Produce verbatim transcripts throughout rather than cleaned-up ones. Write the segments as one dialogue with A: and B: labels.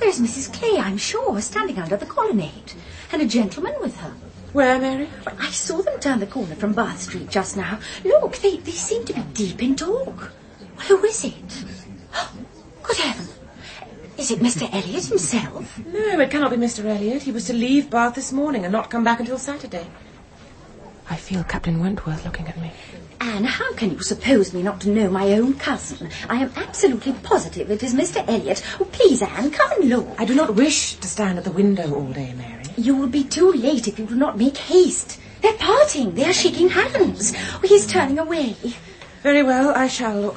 A: There's Missus Clay, I'm sure, standing under the colonnade, and a gentleman with her.
B: Where, Mary?
A: Well, I saw them turn the corner from Bath Street just now. Look, they, they seem to be deep in talk. Who is it? Oh, good heaven. Is it Mister Elliot himself?
B: No, it cannot be Mister Elliot. He was to leave Bath this morning and not come back until Saturday. I feel Captain Wentworth looking at me.
A: Anne, how can you suppose me not to know my own cousin? I am absolutely positive it is Mister Elliot. Oh, please, Anne, come and look.
B: I do not wish to stand at the window all day, Mary.
A: You will be too late if you do not make haste. They're parting. They're shaking hands. Oh, he's turning away.
B: Very well, I shall look.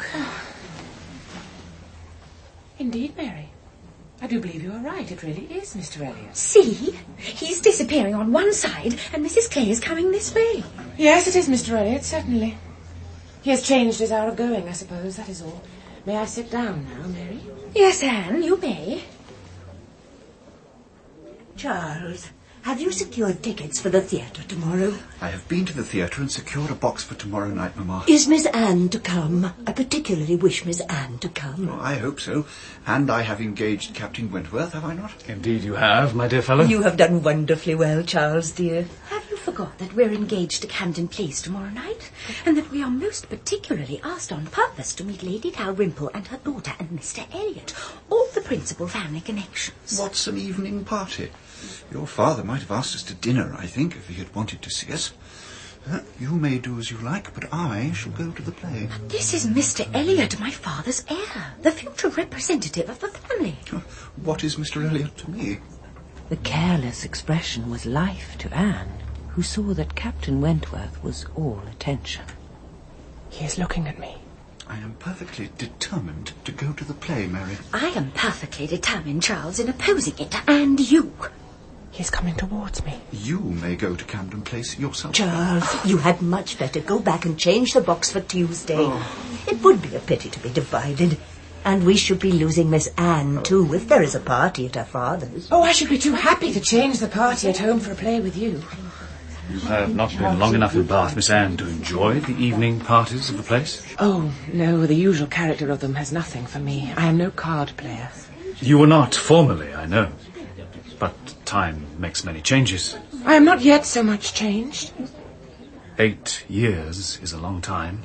B: Indeed, Mary. I do believe you are right. It really is Mister Elliot.
A: See? He's disappearing on one side, and Missus Clay is coming this way.
B: Yes, it is Mister Elliot, certainly. He has changed his hour of going, I suppose, that is all. May I sit down now, Mary?
A: Yes, Anne, you may.
C: Charles, have you secured tickets for the theatre tomorrow?
D: I have been to the theatre and secured a box for tomorrow night, Mamma.
C: Is Miss Anne to come? I particularly wish Miss Anne to come.
D: Oh, I hope so. And I have engaged Captain Wentworth, have I not?
E: Indeed you have, my dear fellow.
C: You have done wonderfully well, Charles, dear.
A: Have you forgot that we're engaged to Camden Place tomorrow night? And that we are most particularly asked on purpose to meet Lady Dalrymple and her daughter and Mister Elliot, all the principal family connections.
D: What's an evening party? Your father might have asked us to dinner, I think, if he had wanted to see us. Uh, you may do as you like, but I shall go to the play.
A: But this is Mister Elliot, my father's heir, the future representative of the family.
D: Uh, what is Mister Elliot to me?
F: The careless expression was life to Anne, who saw that Captain Wentworth was all attention.
B: He is looking at me.
D: I am perfectly determined to go to the play, Mary.
A: I am perfectly determined, Charles, in opposing it, and you.
B: He is coming towards me.
D: You may go to Camden Place yourself.
C: Charles, you had much better go back and change the box for Tuesday. Oh. It would be a pity to be divided. And we should be losing Miss Anne, too, if there is a party at her father's.
B: Oh, I should be too happy to change the party at home for a play with you.
E: You have not been long enough in Bath, Miss Anne, to enjoy the evening parties of the place?
B: Oh, no, the usual character of them has nothing for me. I am no card player.
E: You were not formerly, I know. But time makes many changes.
B: I am not yet so much changed.
E: Eight years is a long time.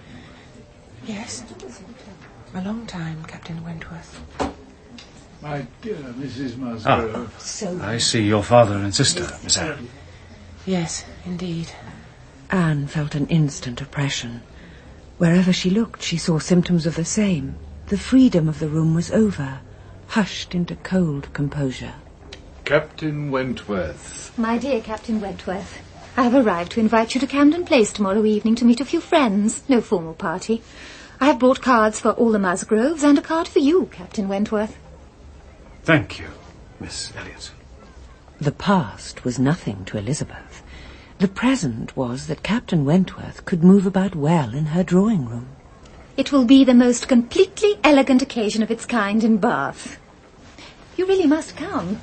B: Yes, a long time, Captain Wentworth.
G: My dear Missus Musgrove.
E: Ah,
C: so
E: I see your father and sister, Miss Anne.
B: Yes, indeed.
F: Anne felt an instant oppression. Wherever she looked, she saw symptoms of the same. The freedom of the room was over, hushed into cold composure.
G: Captain Wentworth.
H: My dear Captain Wentworth, I have arrived to invite you to Camden Place tomorrow evening to meet a few friends. No formal party. I have brought cards for all the Musgroves and a card for you, Captain Wentworth.
E: Thank you, Miss Elliot.
F: The past was nothing to Elizabeth. The present was that Captain Wentworth could move about well in her drawing room.
H: It will be the most completely elegant occasion of its kind in Bath. You really must come.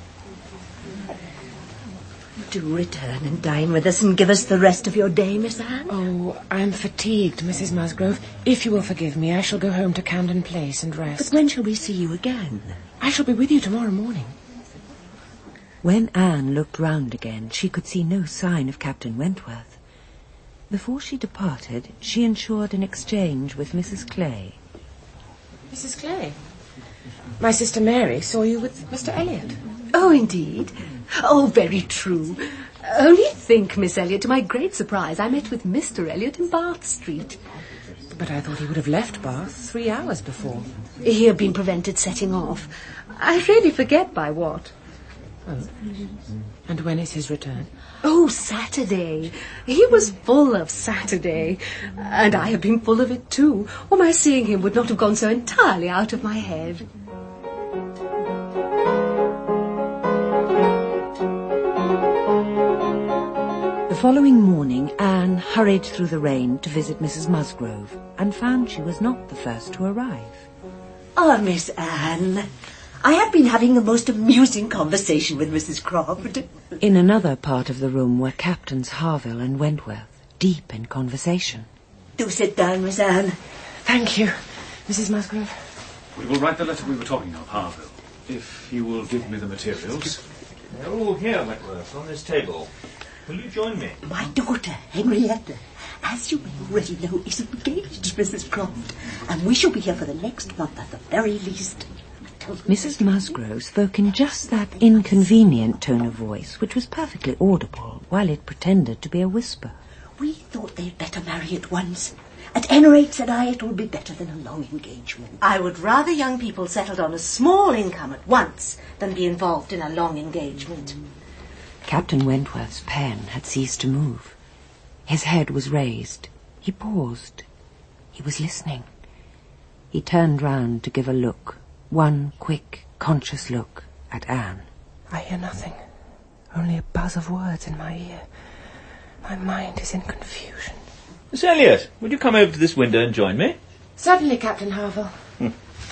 C: Do return and dine with us and give us the rest of your day, Miss Anne.
B: Oh, I am fatigued, Missus Musgrove. If you will forgive me, I shall go home to Camden Place and rest.
C: But when shall we see you again?
B: I shall be with you tomorrow morning.
F: When Anne looked round again, she could see no sign of Captain Wentworth. Before she departed, she ensured an exchange with Missus Clay.
B: Missus Clay? My sister Mary saw you with Mister Elliot.
C: Oh, indeed? Oh, very true. Only think, Miss Elliot, to my great surprise, I met with Mister Elliot in Bath Street.
B: But I thought he would have left Bath three hours before.
C: He had been prevented setting off. I really forget by what.
B: Oh. And when is his return?
C: Oh, Saturday. He was full of Saturday. And I have been full of it too, or my seeing him would not have gone so entirely out of my head.
F: The following morning, Anne hurried through the rain to visit Missus Musgrove and found she was not the first to arrive.
C: Ah, oh, Miss Anne, I have been having the most amusing conversation with Missus Croft.
F: In another part of the room were Captains Harville and Wentworth, deep in conversation.
C: Do sit down, Miss Anne.
B: Thank you, Missus Musgrove.
E: We will write the letter we were talking of, Harville. if you will give me the materials.
I: They're all here, Wentworth, on this table. Will you join me?
C: My daughter, Henrietta, as you may already know, is engaged, Missus Croft, and we shall be here for the next month at the very least.
F: Missus Musgrove spoke in just that inconvenient tone of voice which was perfectly audible while it pretended to be a whisper.
C: We thought they'd better marry at once. At any rate, said I, it will be better than a long engagement.
J: I would rather young people settled on a small income at once than be involved in a long engagement.
F: Captain Wentworth's pen had ceased to move. His head was raised. He paused. He was listening. He turned round to give a look, one quick, conscious look at Anne.
B: I hear nothing. Only a buzz of words in my ear. My mind is in confusion.
I: Miss Elliot, would you come over to this window and join me?
B: Certainly, Captain Harville.
I: Hmm.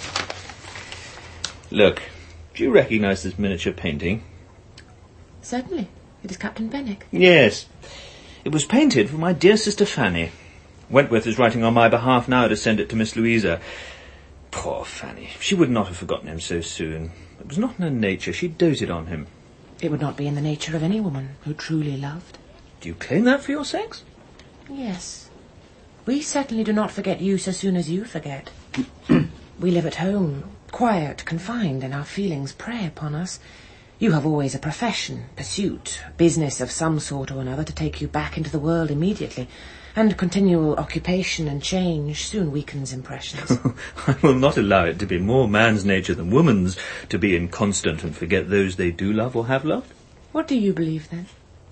I: Look, do you recognise this miniature painting?
B: Certainly. It is Captain Benwick.
I: Yes. It was painted for my dear sister Fanny. Wentworth is writing on my behalf now to send it to Miss Louisa. Poor Fanny. She would not have forgotten him so soon. It was not in her nature. She doted on him.
B: It would not be in the nature of any woman who truly loved.
I: Do you claim that for your sex?
B: Yes. We certainly do not forget you so soon as you forget. We live at home, quiet, confined, and our feelings prey upon us. You have always a profession, pursuit, business of some sort or another to take you back into the world immediately, and continual occupation and change soon weakens impressions.
I: I will not allow it to be more man's nature than woman's to be inconstant and forget those they do love or have loved.
B: What do you believe, then?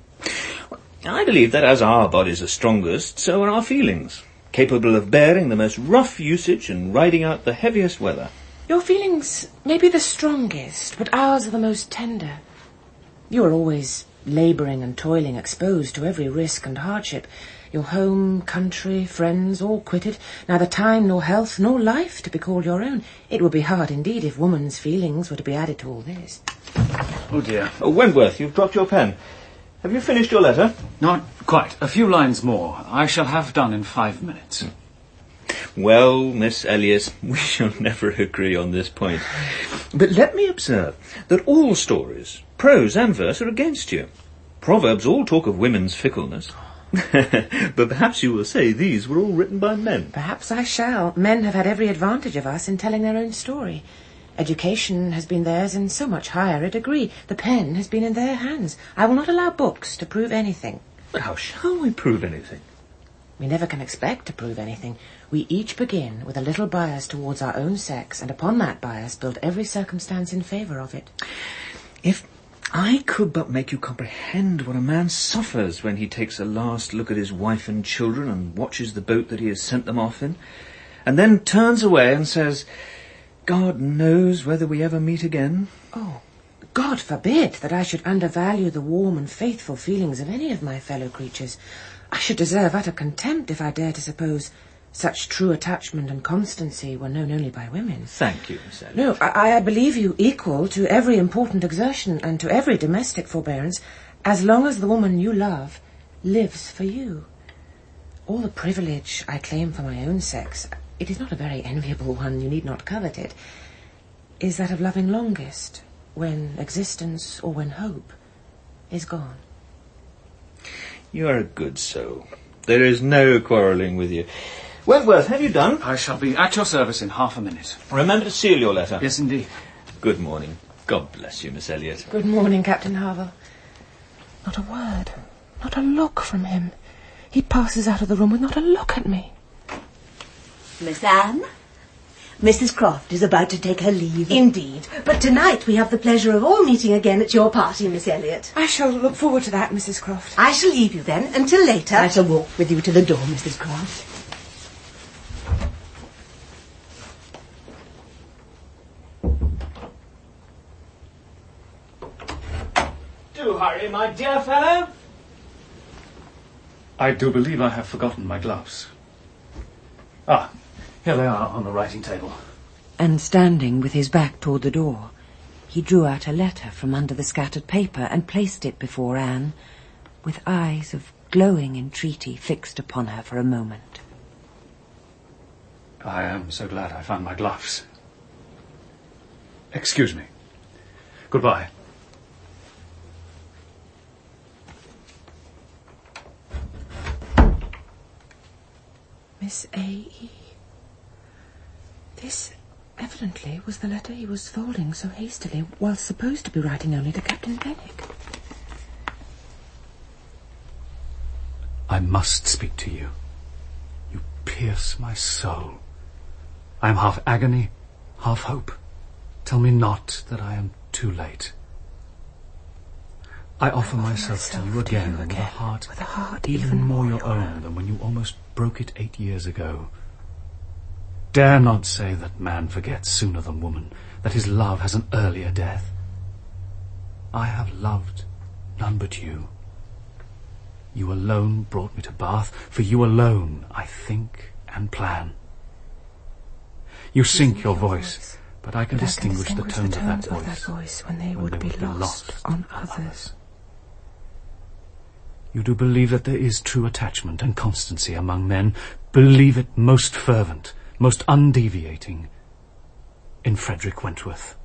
I: I believe that as our bodies are strongest, so are our feelings, capable of bearing the most rough usage and riding out the heaviest weather.
B: Your feelings may be the strongest, but ours are the most tender. You are always labouring and toiling, exposed to every risk and hardship. Your home, country, friends, all quitted, neither time nor health nor life to be called your own. It would be hard indeed if woman's feelings were to be added to all this.
E: Oh, dear.
I: Oh, Wentworth, you've dropped your pen. Have you finished your letter?
E: Not quite. A few lines more. I shall have done in five minutes.
I: Well, Miss Elliot, we shall never agree on this point. But let me observe that all stories, prose and verse, are against you. Proverbs all talk of women's fickleness. But perhaps you will say these were all written by men.
B: Perhaps I shall. Men have had every advantage of us in telling their own story. Education has been theirs in so much higher a degree. The pen has been in their hands. I will not allow books to prove anything.
I: But how shall we prove anything?
B: We never can expect to prove anything. We each begin with a little bias towards our own sex, and upon that bias build every circumstance in favour of it.
I: If I could but make you comprehend what a man suffers when he takes a last look at his wife and children and watches the boat that he has sent them off in, and then turns away and says, God knows whether we ever meet again.
B: Oh, God forbid that I should undervalue the warm and faithful feelings of any of my fellow creatures. I should deserve utter contempt if I dare to suppose such true attachment and constancy were known only by women.
I: Thank you, Miss Elliot.
B: No, I, I believe you equal to every important exertion and to every domestic forbearance, as long as the woman you love lives for you. All the privilege I claim for my own sex, it is not a very enviable one, you need not covet it, is that of loving longest, when existence or when hope is gone.
I: You are a good soul. There is no quarrelling with you. Wentworth, have you done?
E: I shall be at your service in half a minute.
I: Remember to seal your letter.
E: Yes, indeed.
I: Good morning. God bless you, Miss Elliot.
B: Good morning, Captain Harville. Not a word, not a look from him. He passes out of the room with not a look at me.
C: Miss Anne, Missus Croft is about to take her leave.
J: Indeed. But tonight we have the pleasure of all meeting again at your party, Miss Elliot.
B: I shall look forward to that, Missus Croft.
J: I shall leave you then until later.
C: I shall walk with you to the door, Missus Croft.
I: Do hurry, my dear fellow.
E: I do believe I have forgotten my gloves. Ah, here they are on the writing table.
F: And standing with his back toward the door, he drew out a letter from under the scattered paper and placed it before Anne, with eyes of glowing entreaty fixed upon her for a moment.
E: I am so glad I found my gloves. Excuse me. Goodbye.
B: Miss A E. This evidently was the letter he was folding so hastily, while supposed to be writing only to Captain Benwick.
E: I must speak to you. You pierce my soul. I am half agony, half hope. Tell me not that I am too late. I offer myself to you again, with a heart,
B: with a heart
E: even more your own than when you almost broke it eight years ago. Dare not say that man forgets sooner than woman, that his love has an earlier death. I have loved none but you. You alone brought me to Bath. For you alone I think and plan. You sink your voice, but I can
B: but
E: distinguish,
B: I can distinguish
E: the tones,
B: the tones
E: of, that
B: of that voice when they, when would, they be would be lost, lost on others.
E: You do believe that there is true attachment and constancy among men. Believe it most fervent, most undeviating, in Frederick Wentworth.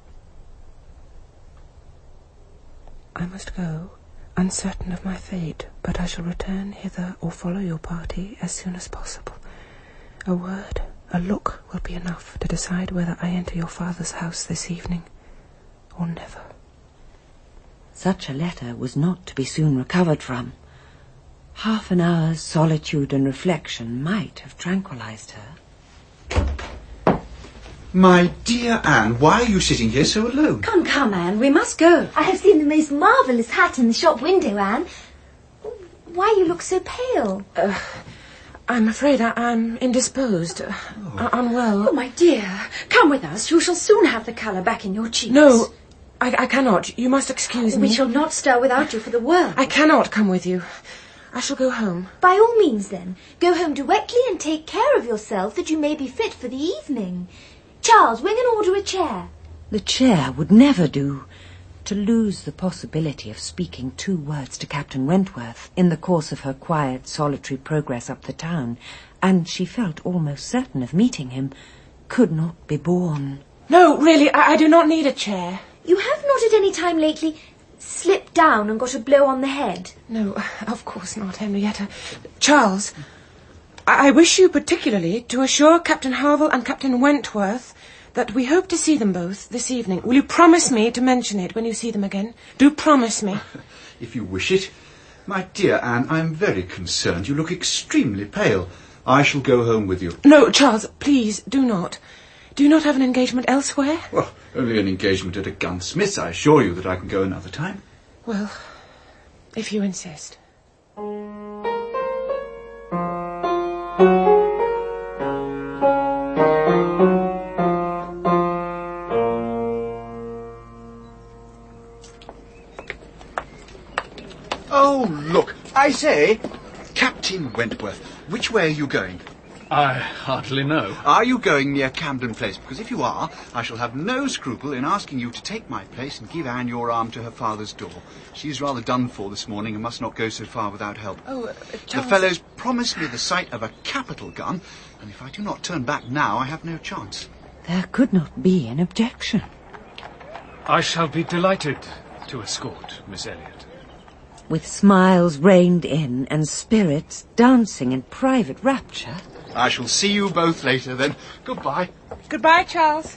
B: I must go, uncertain of my fate, but I shall return hither or follow your party as soon as possible. A word, a look will be enough to decide whether I enter your father's house this evening or never.
F: Such a letter was not to be soon recovered from. Half an hour's solitude and reflection might have tranquilized her.
D: My dear Anne, why are you sitting here so alone?
A: Come, come, Anne, we must go.
H: I have seen the most marvellous hat in the shop window, Anne. Why you look so pale?
B: Uh, I'm afraid I, I'm indisposed, uh, oh. unwell.
A: Oh, my dear, come with us. You shall soon have the colour back in your cheeks.
B: No, I, I cannot. You must excuse
A: we
B: me.
A: We shall not stir without you for the world.
B: I cannot come with you. I shall go home.
H: By all means, then. Go home directly and take care of yourself that you may be fit for the evening. Charles, ring and order a chair.
F: The chair would never do. To lose the possibility of speaking two words to Captain Wentworth in the course of her quiet, solitary progress up the town, and she felt almost certain of meeting him, could not be borne.
B: No, really, I, I do not need a chair.
H: You have not at any time lately slipped down and got a blow on the head?
B: No, of course not, Henrietta. Charles, I, I wish you particularly to assure Captain Harville and Captain Wentworth that we hope to see them both this evening. Will you promise me to mention it when you see them again? Do promise me.
D: If you wish it. My dear Anne, I am very concerned. You look extremely pale. I shall go home with you.
B: No, Charles, please, do not. Do you not have an engagement elsewhere?
D: Well, only an engagement at a gunsmith's. I assure you that I can go another time.
B: Well, if you insist.
D: Oh, look, I say, Captain Wentworth, which way are you going?
E: I hardly know.
D: Are you going near Camden Place? Because if you are, I shall have no scruple in asking you to take my place and give Anne your arm to her father's door. She's rather done for this morning and must not go so far without help.
B: Oh, uh,
D: the fellows promised me the sight of a capital gun, and if I do not turn back now, I have no chance.
F: There could not be an objection.
E: I shall be delighted to escort Miss Elliot.
F: With smiles reined in and spirits dancing in private rapture.
D: I shall see you both later, then. Goodbye.
B: Goodbye, Charles.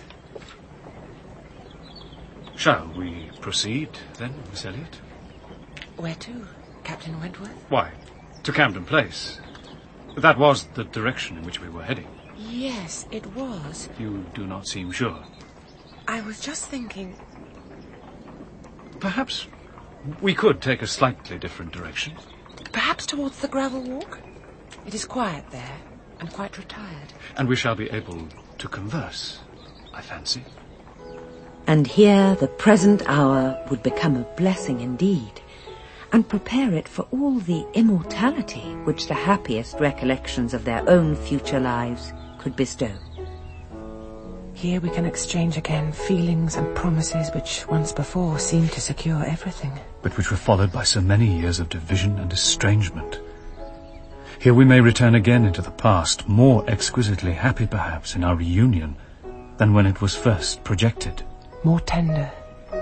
E: Shall we proceed, then, Miss Elliot?
B: Where to, Captain Wentworth?
E: Why, to Camden Place. That was the direction in which we were heading.
B: Yes, it was.
E: You do not seem sure.
B: I was just thinking...
E: Perhaps we could take a slightly different direction.
B: Perhaps towards the gravel walk? It is quiet there, and quite retired.
E: And we shall be able to converse, I fancy.
F: And here the present hour would become a blessing indeed, and prepare it for all the immortality which the happiest recollections of their own future lives could bestow.
B: Here we can exchange again feelings and promises which once before seemed to secure everything.
E: But which were followed by so many years of division and estrangement. Here we may return again into the past, more exquisitely happy perhaps in our reunion than when it was first projected.
B: More tender,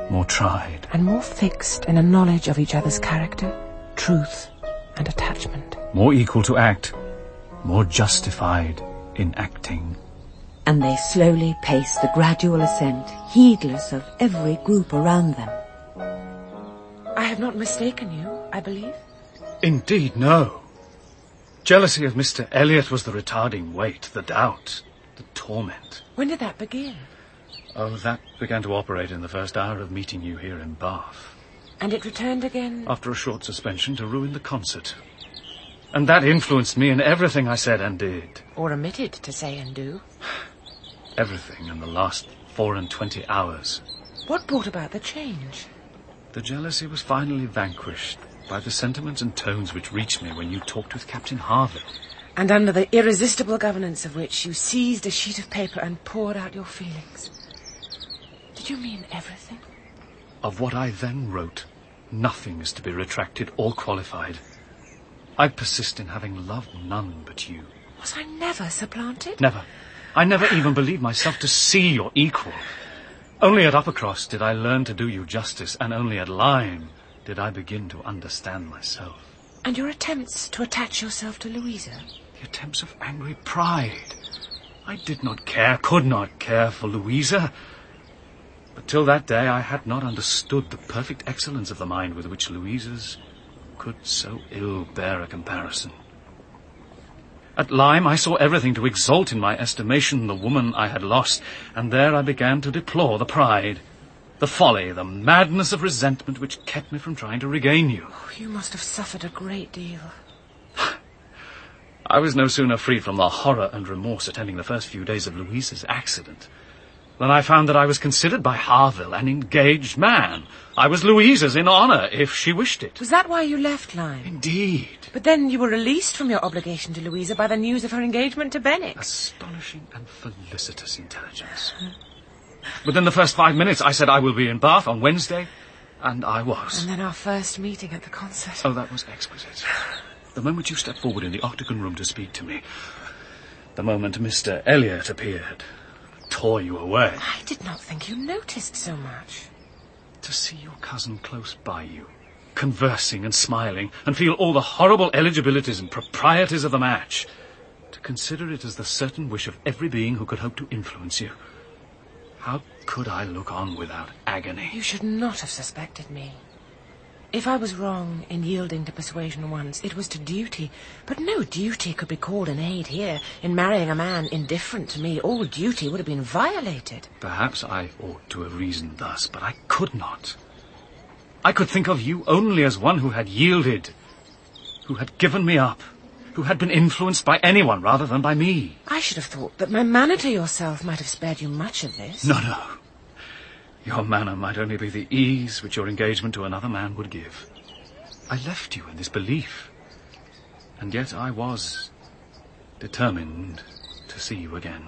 E: more tried.
B: And more fixed in a knowledge of each other's character, truth, and attachment.
E: More equal to act, more justified in acting.
F: And they slowly paced the gradual ascent, heedless of every group around them.
B: I have not mistaken you, I believe.
E: Indeed, no. Jealousy of Mister Elliot was the retarding weight, the doubt, the torment.
B: When did that begin?
E: Oh, that began to operate in the first hour of meeting you here in Bath.
B: And it returned again?
E: After a short suspension to ruin the concert. And that influenced me in everything I said and did.
B: Or omitted to say and do.
E: Everything in the last four and twenty hours.
B: What brought about the change?
E: The jealousy was finally vanquished by the sentiments and tones which reached me when you talked with Captain Harville.
B: And under the irresistible governance of which you seized a sheet of paper and poured out your feelings. Did you mean everything?
E: Of what I then wrote, nothing is to be retracted or qualified. I persist in having loved none but you.
B: Was I never supplanted?
E: Never. I never even believed myself to see your equal. Only at Uppercross did I learn to do you justice, and only at Lyme did I begin to understand myself.
B: And your attempts to attach yourself to Louisa?
E: The attempts of angry pride. I did not care, could not care for Louisa. But till that day I had not understood the perfect excellence of the mind with which Louisa's could so ill bear a comparison. At Lyme I saw everything to exalt in my estimation the woman I had lost, and there I began to deplore the pride, the folly, the madness of resentment which kept me from trying to regain you.
B: Oh, you must have suffered a great deal.
E: I was no sooner freed from the horror and remorse attending the first few days of Louisa's accident than I found that I was considered by Harville an engaged man. I was Louisa's in honour, if she wished it.
B: Was that why you left Lyme?
E: Indeed.
B: But then you were released from your obligation to Louisa by the news of her engagement to Benwick.
E: Astonishing and felicitous intelligence. Within the first five minutes I said I will be in Bath on Wednesday, and I was.
B: And then our first meeting at the concert.
E: Oh, that was exquisite. The moment you stepped forward in the octagon room to speak to me, the moment Mister Elliot appeared, tore you away.
B: I did not think you noticed so much.
E: To see your cousin close by you, conversing and smiling, and feel all the horrible eligibilities and proprieties of the match, to consider it as the certain wish of every being who could hope to influence you. How could I look on without agony?
B: You should not have suspected me. If I was wrong in yielding to persuasion once, it was to duty. But no duty could be called an aid here. In marrying a man indifferent to me, all duty would have been violated.
E: Perhaps I ought to have reasoned thus, but I could not. I could think of you only as one who had yielded, who had given me up, who had been influenced by anyone rather than by me.
B: I should have thought that my manner to yourself might have spared you much of this.
E: No, no. Your manner might only be the ease which your engagement to another man would give. I left you in this belief, and yet I was determined to see you again.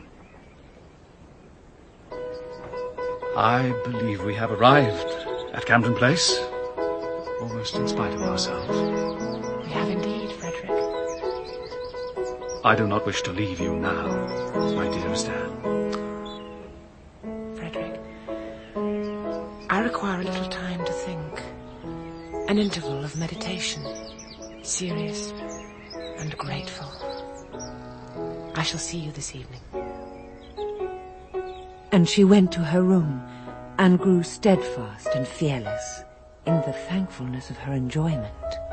E: I believe we have arrived at Camden Place, almost in spite of ourselves.
B: We have indeed, Frederick.
E: I do not wish to leave you now, my dearest Anne.
B: I require a little time to think. An interval of meditation, serious and grateful. I shall see you this evening.
F: And she went to her room and grew steadfast and fearless in the thankfulness of her enjoyment.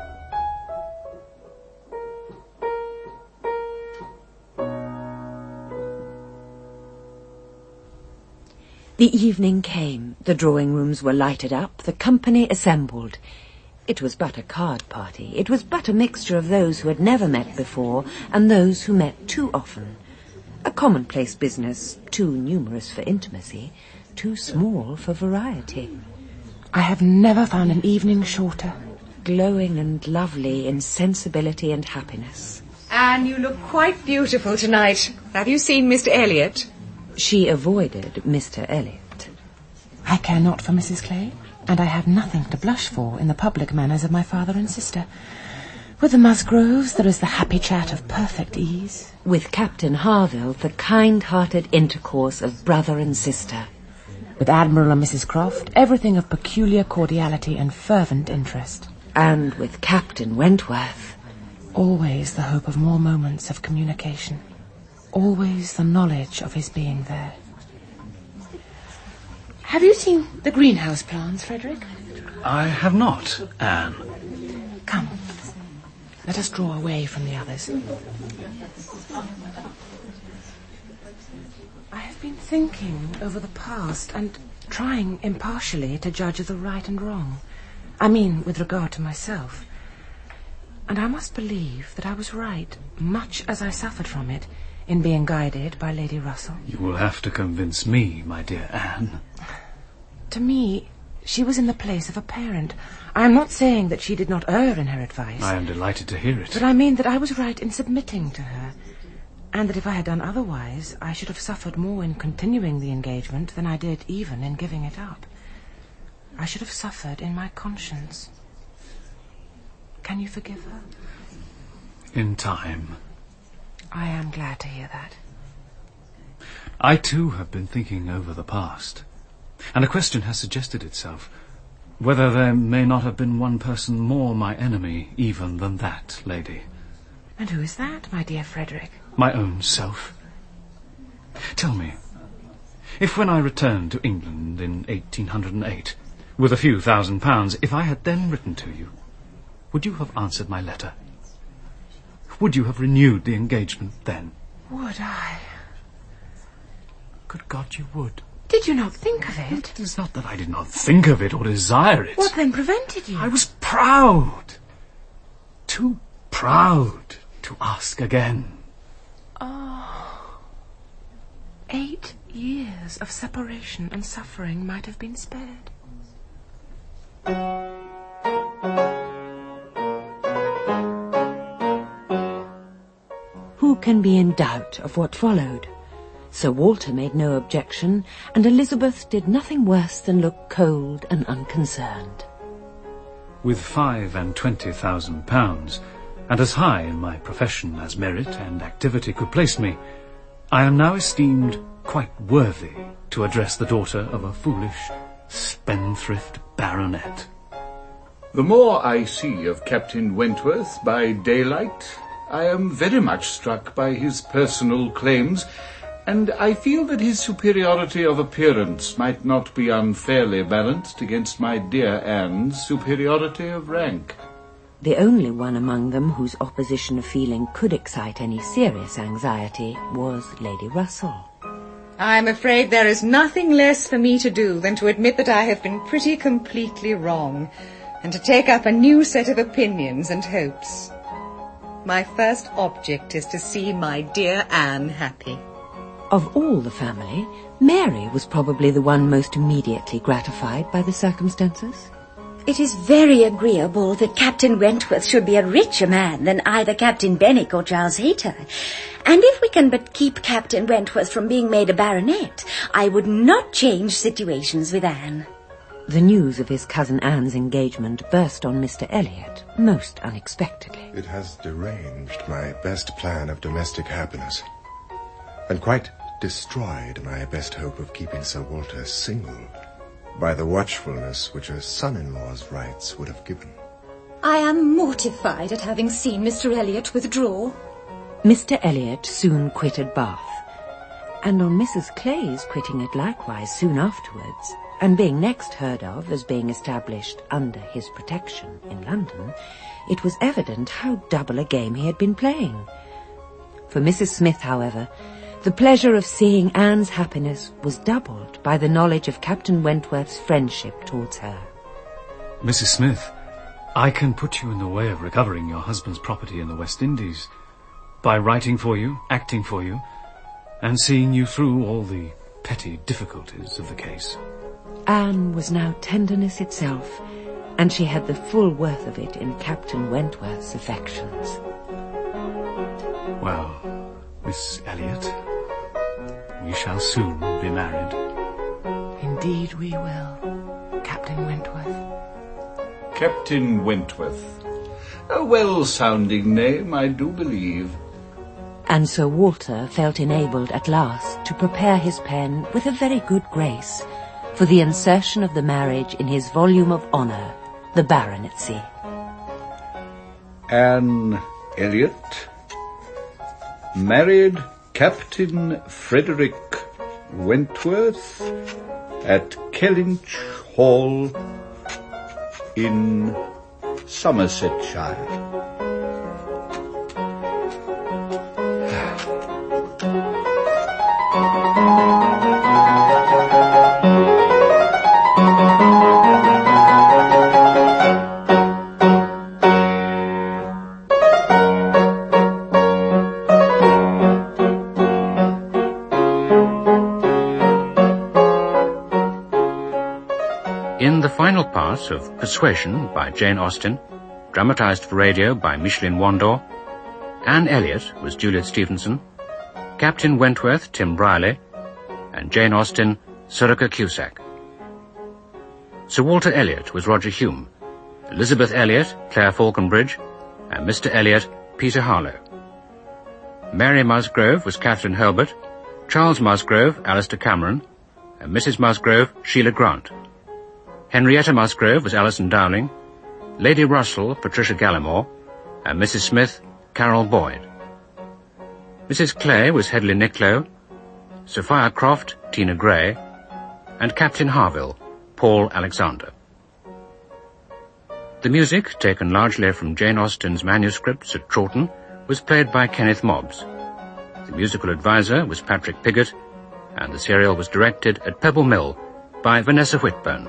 F: The evening came, the drawing-rooms were lighted up, the company assembled. It was but a card party, it was but a mixture of those who had never met before and those who met too often. A commonplace business, too numerous for intimacy, too small for variety.
B: I have never found an evening shorter.
F: Glowing and lovely in sensibility and happiness.
K: Anne, you look quite beautiful tonight. Have you seen Mister Elliot?
F: She avoided Mister Elliot.
B: I care not for Missus Clay, and I have nothing to blush for in the public manners of my father and sister. With the Musgroves there is the happy chat of perfect ease.
F: With Captain Harville the kind-hearted intercourse of brother and sister.
B: With Admiral and Missus Croft, everything of peculiar cordiality and fervent interest.
F: And with Captain Wentworth,
B: always the hope of more moments of communication. Always the knowledge of his being there. Have you seen the greenhouse plants, Frederick?
E: I have not, Anne.
B: Come. Let us draw away from the others. I have been thinking over the past and trying impartially to judge of the right and wrong. I mean, with regard to myself. And I must believe that I was right, much as I suffered from it, in being guided by Lady Russell.
E: You will have to convince me, my dear Anne.
B: To me, she was in the place of a parent. I am not saying that she did not err in her advice.
E: I am delighted to hear it.
B: But I mean that I was right in submitting to her, and that if I had done otherwise, I should have suffered more in continuing the engagement than I did even in giving it up. I should have suffered in my conscience. Can you forgive her?
E: In time.
B: I am glad to hear that.
E: I too have been thinking over the past, and a question has suggested itself, whether there may not have been one person more my enemy even than that lady.
B: And who is that, my dear Frederick?
E: My own self. Tell me, if when I returned to England in eighteen hundred eight, with a few thousand pounds, if I had then written to you, would you have answered my letter? Would you have renewed the engagement then?
B: Would I?
E: Good God, you would.
B: Did you not think of it?
E: It is not that I did not think of it or desire it.
B: What then prevented you?
E: I was proud. Too proud to ask again.
B: Oh. Eight years of separation and suffering might have been spared.
F: Who can be in doubt of what followed? Sir Walter made no objection, and Elizabeth did nothing worse than look cold and unconcerned.
E: With five and twenty thousand pounds, and as high in my profession as merit and activity could place me, I am now esteemed quite worthy to address the daughter of a foolish, spendthrift baronet.
G: The more I see of Captain Wentworth by daylight, I am very much struck by his personal claims, and I feel that his superiority of appearance might not be unfairly balanced against my dear Anne's superiority of rank.
F: The only one among them whose opposition of feeling could excite any serious anxiety was Lady Russell.
K: I'm afraid there is nothing less for me to do than to admit that I have been pretty completely wrong, and to take up a new set of opinions and hopes. My first object is to see my dear Anne happy.
F: Of all the family, Mary was probably the one most immediately gratified by the circumstances.
A: It is very agreeable that Captain Wentworth should be a richer man than either Captain Benwick or Charles Hayter. And if we can but keep Captain Wentworth from being made a baronet, I would not change situations with Anne.
F: The news of his cousin Anne's engagement burst on Mister Elliot most unexpectedly.
L: It has deranged my best plan of domestic happiness, and quite destroyed my best hope of keeping Sir Walter single by the watchfulness which a son-in-law's rights would have given.
H: I am mortified at having seen Mister Elliot withdraw.
F: Mister Elliot soon quitted Bath, and on Missus Clay's quitting it likewise soon afterwards, and being next heard of as being established under his protection in London, it was evident how double a game he had been playing. For Missus Smith, however, the pleasure of seeing Anne's happiness was doubled by the knowledge of Captain Wentworth's friendship towards her.
E: Missus Smith, I can put you in the way of recovering your husband's property in the West Indies by writing for you, acting for you, and seeing you through all the petty difficulties of the case.
F: Anne was now tenderness itself, and she had the full worth of it in Captain Wentworth's affections.
E: Well, Miss Elliot, we shall soon be married.
B: Indeed we will, Captain Wentworth.
G: Captain Wentworth. A well-sounding name, I do believe.
F: And Sir Walter felt enabled at last to prepare his pen with a very good grace for the insertion of the marriage in his volume of honour, the Baronetcy.
G: Anne Elliot married Captain Frederick Wentworth at Kellynch Hall in Somersetshire.
E: In the final part of Persuasion by Jane Austen, dramatised for radio by Micheline Wandor, Anne Elliot was Juliet Stevenson, Captain Wentworth Tim Brierley, and Jane Austen Surika Cusack. Sir Walter Elliot was Roger Hume, Elizabeth Elliot Claire Falconbridge, and Mister Elliot Peter Harlow. Mary Musgrove was Catherine Hulbert, Charles Musgrove Alistair Cameron, and Missus Musgrove Sheila Grant. Henrietta Musgrove was Alison Dowling, Lady Russell Patricia Gallimore, and Missus Smith Carol Boyd. Missus Clay was Hedley Nicklow, Sophia Croft Tina Gray, and Captain Harville Paul Alexander. The music, taken largely from Jane Austen's manuscripts at Chawton, was played by Kenneth Mobbs. The musical advisor was Patrick Piggott, and the serial was directed at Pebble Mill by Vanessa Whitburn.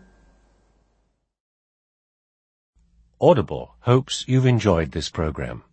M: Audible hopes you've enjoyed this program.